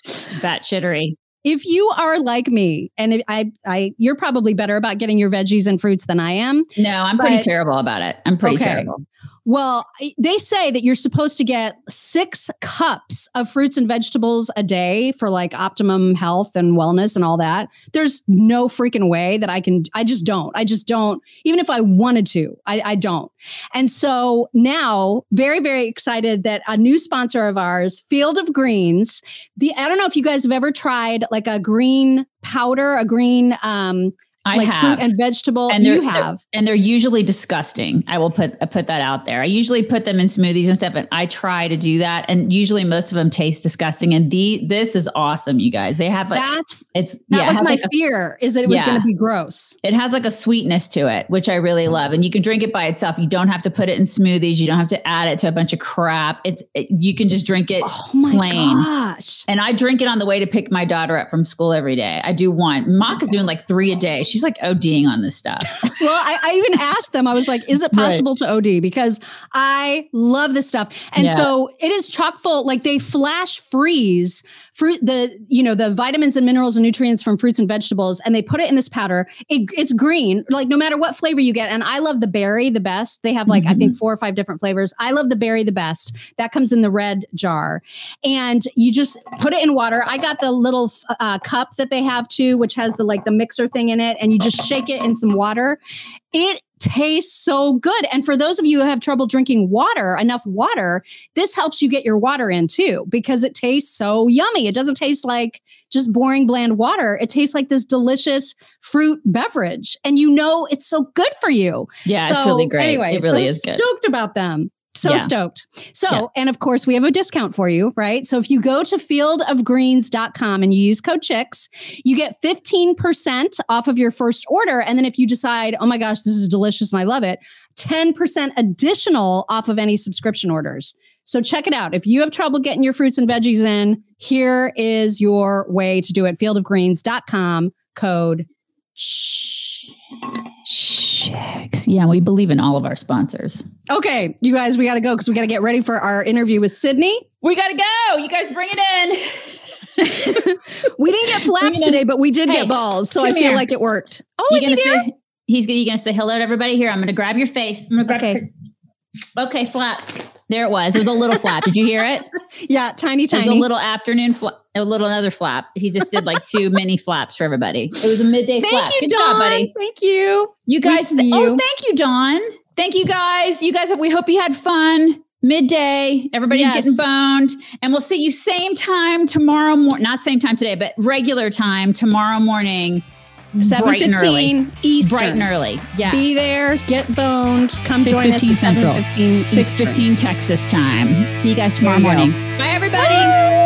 B: Bat shittery.
A: If you are like me, and if I, I, you're probably better about getting your veggies and fruits than I am.
B: No, I'm pretty
A: But-
B: terrible about it. I'm pretty
A: Okay.
B: terrible.
A: Well, they say that you're supposed to get six cups of fruits and vegetables a day for like optimum health and wellness and all that. There's no freaking way that I can, I just don't. I just don't. Even if I wanted to, I, I don't. And so now, very, very excited that a new sponsor of ours, Field of Greens, the, I don't know if you guys have ever tried like a green powder, a green, um,
B: I
A: like
B: have.
A: fruit and vegetable.
B: And
A: you
B: they're- they're-
A: have.
B: and they're usually disgusting. I will put I put that out there. I usually put them in smoothies and stuff, and I try to do that. And usually most of them taste disgusting. And the this is awesome, you guys. They have like
A: That's
B: it's
A: that
B: yeah, it
A: was
B: has
A: my
B: like a-
A: fear is that it was
B: Yeah.
A: going to be gross.
B: It has like a sweetness to it, which I really love. And you can drink it by itself. You don't have to put it in smoothies. You don't have to add it to a bunch of crap. It's it, you can just drink it
A: Oh my
B: plain.
A: gosh.
B: And I drink it on the way to pick my daughter up from school every day. I do one. Mock is doing like three a day. She's like ODing on this stuff.
A: Well, I, I even asked them, I was like, is it possible to O D? Because I love this stuff. And
B: Yeah.
A: so it is chock full, like they flash freeze fruit, the, you know, the vitamins and minerals and nutrients from fruits and vegetables, and they put it in this powder. It, it's green, like no matter what flavor you get. And I love the berry the best. They have like, I think four or five different flavors. I love the berry the best. That comes in the red jar. And you just put it in water. I got the little uh, cup that they have too, which has the like the mixer thing in it. And you just shake it in some water. It tastes so good. And for those of you who have trouble drinking water, enough water, this helps you get your water in too, because it tastes so yummy. It doesn't taste like just boring, bland water. It tastes like this delicious fruit beverage. And you know, it's so good for you.
B: Yeah,
A: so,
B: it's really great.
A: Anyway,
B: It really
A: so
B: is good.
A: stoked about them. So
B: Yeah.
A: stoked. So,
B: Yeah.
A: and of course, we have a discount for you, right? So if you go to field of greens dot com and you use code CHICKS, you get fifteen percent off of your first order. And then if you decide, oh my gosh, this is delicious and I love it, ten percent additional off of any subscription orders. So check it out. If you have trouble getting your fruits and veggies in, here is your way to do it. field of greens dot com, code
B: Chicks. Yeah, we believe in all of our sponsors.
A: Okay, you guys, we got to go because we got to get ready for our interview with Sydney.
B: We got to go. You guys bring it in.
A: We didn't get flaps
B: in.
A: today, but we did
B: Hey,
A: get balls. So I
B: come
A: feel
B: here.
A: like it worked. Oh,
B: You
A: is he
B: gonna
A: there?
B: say, he's gonna, you gonna say hello to everybody here. I'm gonna grab your face. I'm gonna grab
A: Okay.
B: your, okay, flap. There it was. It was a little flap. Did you hear it?
A: Yeah, tiny,
B: It
A: tiny.
B: was a little afternoon flap, a little another flap. He just did like two mini flaps for everybody. It was a midday
A: Thank
B: flap.
A: you,
B: Good
A: Dawn.
B: job, buddy.
A: Thank you.
B: You guys,
A: We see
B: oh,
A: you.
B: thank you, Dawn. Thank you guys. You guys, we hope you had fun. Midday, everybody's
A: Yes.
B: getting boned, and we'll see you same time tomorrow morning. Not same time today, but regular time tomorrow morning.
A: seven
B: bright and early.
A: fifteen Eastern.
B: Bright and early. Yes.
A: Be there, get boned, come
B: six
A: join us
B: fifteen
A: at
B: Central,
A: seven fifteen
B: six fifteen Texas time. See you guys tomorrow
A: There you go.
B: morning. Bye, everybody.